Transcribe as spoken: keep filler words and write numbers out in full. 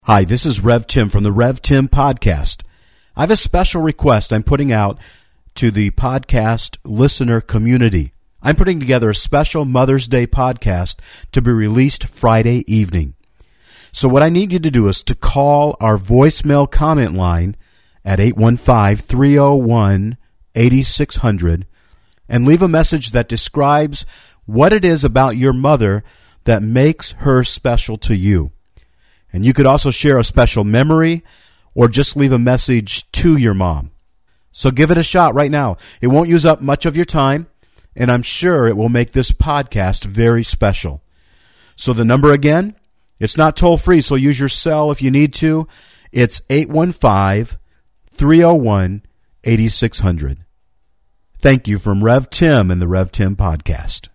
Hi, this is Rev Tim from the Rev Tim Podcast. I have a special request I'm putting out to the podcast listener community. I'm putting together a special Mother's Day podcast to be released Friday evening. So what I need you to do is to call our voicemail comment line at eight one five, three oh one, eight six zero zero and leave a message that describes what it is about your mother that makes her special to you. And you could also share a special memory or just leave a message to your mom. So give it a shot right now. It won't use up much of your time, and I'm sure it will make this podcast very special. So the number again, it's not toll-free, so use your cell if you need to. It's eight one five, three oh one, eight six zero zero. Thank you from Rev Tim and the Rev Tim Podcast.